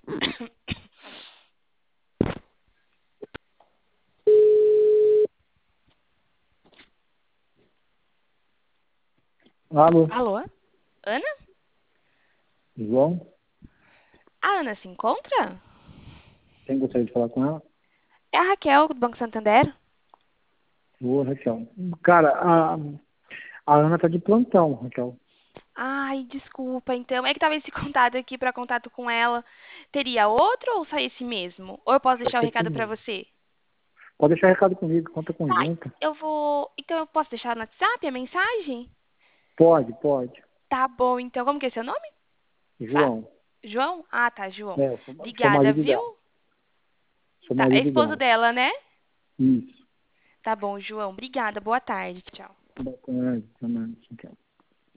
Alô, Alô? Ana? João? A Ana se encontra? Quem gostaria de falar com ela? É a Raquel, do Banco Santander. Boa, Raquel. Cara, a Ana tá de plantão, Raquel. Ai, desculpa, então. É que tava esse contato aqui pra contato com ela. Teria outro ou só esse mesmo? Ou eu posso Vai deixar o ser esse recado pra mesmo. você? Pode deixar recado comigo, conta Tá, conjunta. eu vou. Então eu posso deixar no WhatsApp a mensagem? Pode, pode. Tá bom, então. Como que é seu nome? Fa- João, João? Ah, tá, João. sou Obrigada, marido viu? dela. Sou Tá, é marido esposo dela. dela, né? Isso. Tá bom, João. Obrigada. Boa tarde. Tchau. Bacana, também, Raquel.